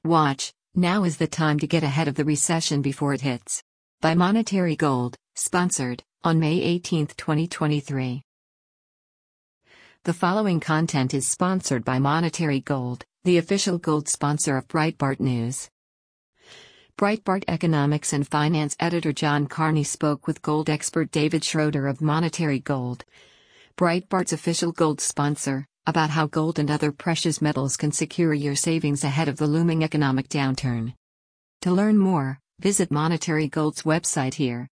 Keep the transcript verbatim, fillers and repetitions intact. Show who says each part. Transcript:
Speaker 1: Watch, now is the time to get ahead of the recession before it hits. By Monetary Gold, sponsored, on May eighteenth, twenty twenty-three. The following content is sponsored by Monetary Gold, the official gold sponsor of Breitbart News. Breitbart economics and finance editor John Carney spoke with gold expert David Schroeder of Monetary Gold, Breitbart's official gold sponsor, about how gold and other precious metals can secure your savings ahead of the looming economic downturn. To learn more, visit Monetary Gold's website here.